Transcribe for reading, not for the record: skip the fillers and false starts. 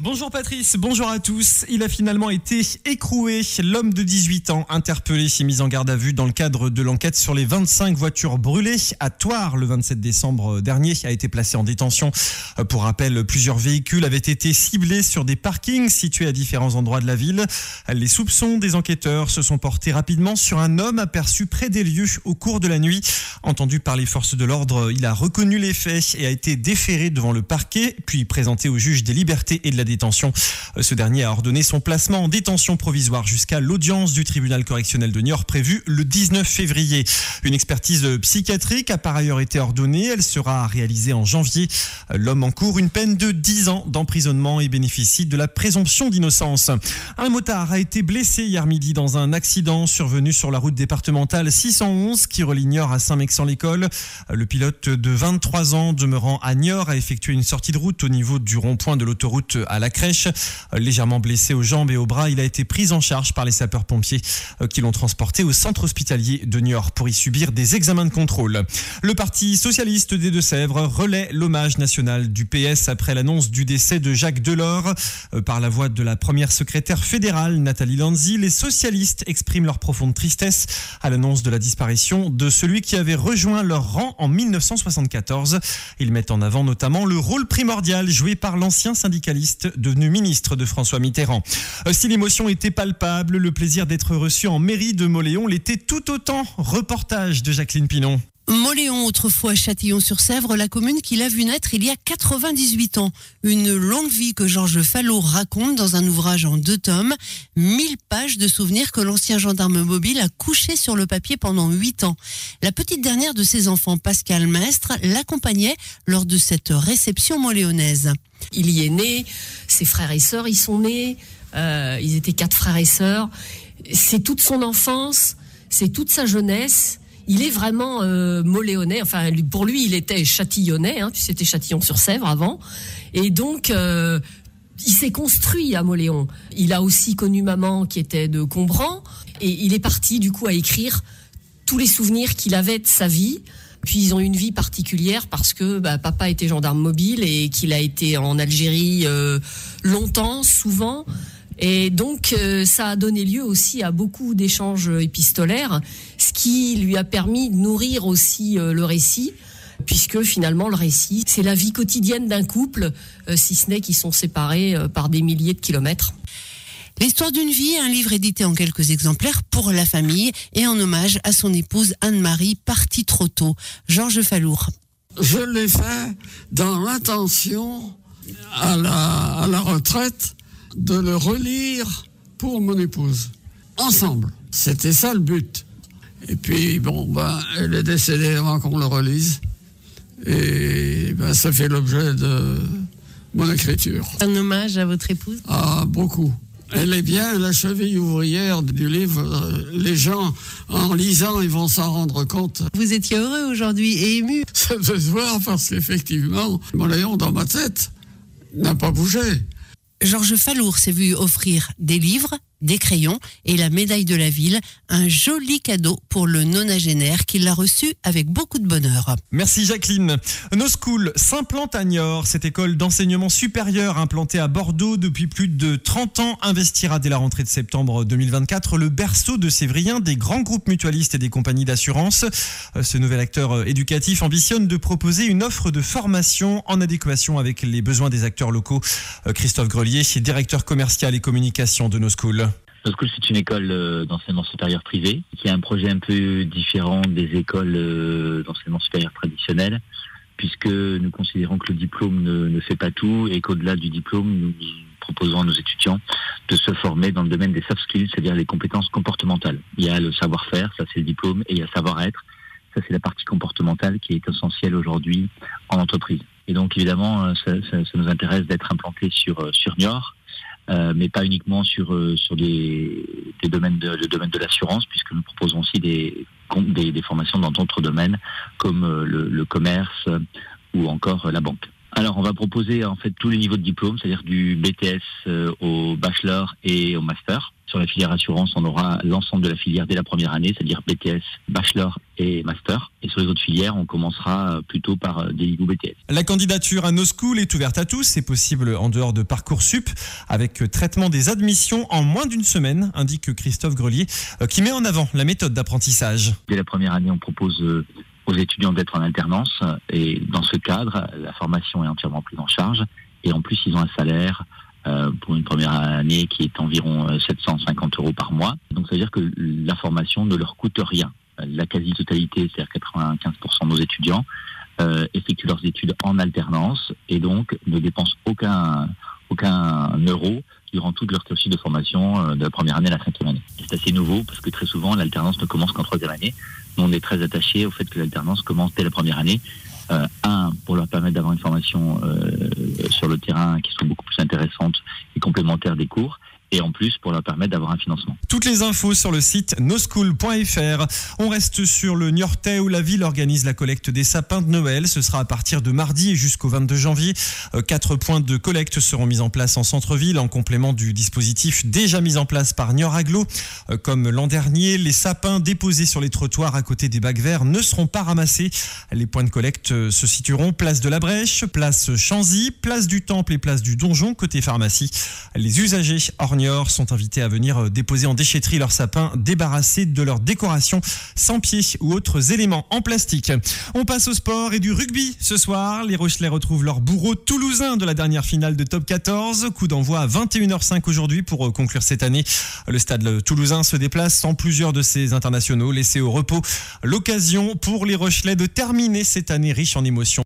Bonjour Patrice, bonjour à tous. Il a finalement été écroué. L'homme de 18 ans, interpellé et mis en garde à vue dans le cadre de l'enquête sur les 25 voitures brûlées à Thouars le 27 décembre dernier, a été placé en détention. Pour rappel, plusieurs véhicules avaient été ciblés sur des parkings situés à différents endroits de la ville. Les soupçons des enquêteurs se sont portés rapidement sur un homme aperçu près des lieux au cours de la nuit. Entendu par les forces de l'ordre, il a reconnu les faits et a été déféré devant le parquet, puis présenté au juge des libertés et de la détention. Ce dernier a ordonné son placement en détention provisoire jusqu'à l'audience du tribunal correctionnel de Niort prévue le 19 février. Une expertise psychiatrique a par ailleurs été ordonnée. Elle sera réalisée en janvier. L'homme encourt une peine de 10 ans d'emprisonnement et bénéficie de la présomption d'innocence. Un motard a été blessé hier midi dans un accident survenu sur la route départementale 611 qui relie Niort à Saint-Mexan-l'École. Le pilote de 23 ans demeurant à Niort a effectué une sortie de route au niveau du rond-point de l'autoroute à la crèche. Légèrement blessé aux jambes et aux bras, il a été pris en charge par les sapeurs-pompiers qui l'ont transporté au centre hospitalier de Niort pour y subir des examens de contrôle. Le Parti socialiste des Deux-Sèvres relaie l'hommage national du PS après l'annonce du décès de Jacques Delors. Par la voix de la première secrétaire fédérale, Nathalie Lanzi, les socialistes expriment leur profonde tristesse à l'annonce de la disparition de celui qui avait rejoint leur rang en 1974. Ils mettent en avant notamment le rôle primordial joué par l'ancien syndicaliste devenu ministre de François Mitterrand. Si l'émotion était palpable, le plaisir d'être reçu en mairie de Mauléon l'était tout autant. Reportage de Jacqueline Pinon. Mauléon, autrefois Châtillon-sur-Sèvre, la commune qu'il a vu naître il y a 98 ans. Une longue vie que Georges Fallot raconte dans un ouvrage en 2 tomes. 1000 pages de souvenirs que l'ancien gendarme mobile a couchés sur le papier pendant 8 ans. La petite dernière de ses enfants, Pascal Mestre, l'accompagnait lors de cette réception mauléonaise. Il y est né, ses frères et sœurs y sont nés, ils étaient 4 frères et sœurs. C'est toute son enfance, c'est toute sa jeunesse. Il est vraiment mauléonais, enfin pour lui il était châtillonnais, c'était Châtillon-sur-Sèvre avant. Et donc il s'est construit à Mauléon. Il a aussi connu maman qui était de Combran et il est parti du coup à écrire tous les souvenirs qu'il avait de sa vie. Puis ils ont une vie particulière parce que papa était gendarme mobile et qu'il a été en Algérie longtemps, souvent. Et donc ça a donné lieu aussi à beaucoup d'échanges épistolaires, ce qui lui a permis de nourrir aussi le récit, puisque finalement le récit, c'est la vie quotidienne d'un couple, si ce n'est qu'ils sont séparés par des milliers de kilomètres. L'histoire d'une vie, un livre édité en quelques exemplaires pour la famille et en hommage à son épouse Anne-Marie, partie trop tôt. Georges Fallour. Je l'ai fait dans l'intention, à la retraite, de le relire pour mon épouse. Ensemble. C'était ça le but. Et puis, elle est décédée avant qu'on le relise. Et ça fait l'objet de mon écriture. Un hommage à votre épouse ? Ah, beaucoup. Elle est bien la cheville ouvrière du livre. Les gens, en lisant, ils vont s'en rendre compte. Vous étiez heureux aujourd'hui et ému ? Ça peut se voir parce qu'effectivement, Mauléon dans ma tête n'a pas bougé. Georges Fallour s'est vu offrir des livres, des crayons et la médaille de la ville, un joli cadeau pour le nonagénaire qui l'a reçu avec beaucoup de bonheur. Merci Jacqueline. No School s'implante à Niort. Cette école d'enseignement supérieur implantée à Bordeaux depuis plus de 30 ans investira dès la rentrée de septembre 2024 le berceau de Sévrien des grands groupes mutualistes et des compagnies d'assurance. Ce nouvel acteur éducatif ambitionne de proposer une offre de formation en adéquation avec les besoins des acteurs locaux. Christophe Grelier, directeur commercial et communication de No School. No School, c'est une école d'enseignement supérieur privée qui a un projet un peu différent des écoles d'enseignement supérieur traditionnelles, puisque nous considérons que le diplôme ne fait pas tout et qu'au-delà du diplôme, nous proposons à nos étudiants de se former dans le domaine des soft skills, c'est-à-dire les compétences comportementales. Il y a le savoir-faire, ça c'est le diplôme, et il y a savoir-être, ça c'est la partie comportementale qui est essentielle aujourd'hui en entreprise. Et donc évidemment, ça nous intéresse d'être implanté sur Niort, mais pas uniquement sur des domaines le domaine de l'assurance, puisque nous proposons aussi des formations dans d'autres domaines comme le commerce ou encore la banque. Alors, on va proposer en fait tous les niveaux de diplôme, c'est-à-dire du BTS au bachelor et au master. Sur la filière assurance, on aura l'ensemble de la filière dès la première année, c'est-à-dire BTS, bachelor et master. Et sur les autres filières, on commencera plutôt par des niveaux BTS. La candidature à No School est ouverte à tous. C'est possible en dehors de Parcoursup, avec traitement des admissions en moins d'une semaine, indique Christophe Grelier, qui met en avant la méthode d'apprentissage. Dès la première année, on propose aux étudiants d'être en alternance. Et dans ce cadre, la formation est entièrement prise en charge. Et en plus, ils ont un salaire pour une première année qui est environ 750 € par mois. Donc ça veut dire que la formation ne leur coûte rien. La quasi-totalité, c'est-à-dire 95% de nos étudiants, effectuent leurs études en alternance et donc ne dépensent aucun euro durant toute leur cursus de formation de la première année à la 5e année. C'est assez nouveau parce que très souvent l'alternance ne commence qu'en 3e année. Nous, on est très attachés au fait que l'alternance commence dès la première année. Pour leur permettre d'avoir une formation sur le terrain qui soit beaucoup plus intéressante et complémentaire des cours. Et en plus, pour leur permettre d'avoir un financement. Toutes les infos sur le site noschool.fr. On reste sur le Niortais où la ville organise la collecte des sapins de Noël. Ce sera à partir de mardi et jusqu'au 22 janvier. 4 points de collecte seront mis en place en centre-ville en complément du dispositif déjà mis en place par Niort Agglo. Comme l'an dernier, les sapins déposés sur les trottoirs à côté des bacs verts ne seront pas ramassés. Les points de collecte se situeront place de la Brèche, place Chanzy, place du Temple et place du Donjon côté pharmacie. Les usagers hors Niort sont invités à venir déposer en déchetterie leurs sapins débarrassés de leur décoration sans pieds ou autres éléments en plastique. On passe au sport et du rugby ce soir. Les Rochelais retrouvent leur bourreau toulousain de la dernière finale de Top 14. Coup d'envoi à 21h05 aujourd'hui pour conclure cette année. Le stade toulousain se déplace sans plusieurs de ses internationaux laissés au repos. L'occasion pour les Rochelais de terminer cette année riche en émotions.